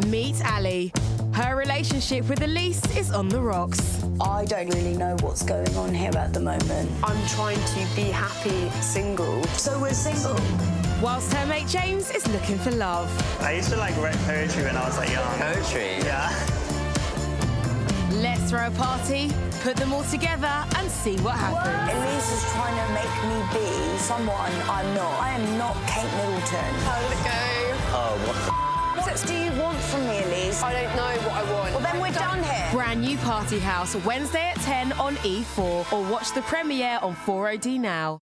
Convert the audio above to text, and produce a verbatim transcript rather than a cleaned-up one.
Meet Ali. Her relationship with Elise is on the rocks. I don't really know what's going on here at the moment. I'm trying to be happy single. So we're single? Whilst her mate James is looking for love. I used to like write poetry when I was like young. Poetry? Yeah. Let's throw a party, put them all together and see what happens. Elise is trying to make me be someone I'm not. I am not Kate Middleton. How did it go? Oh, what the What do you want from me, Elise? I don't know what I want. Well, then we're done here. Brand new Party House, Wednesday at ten on E four, or watch the premiere on four O D now.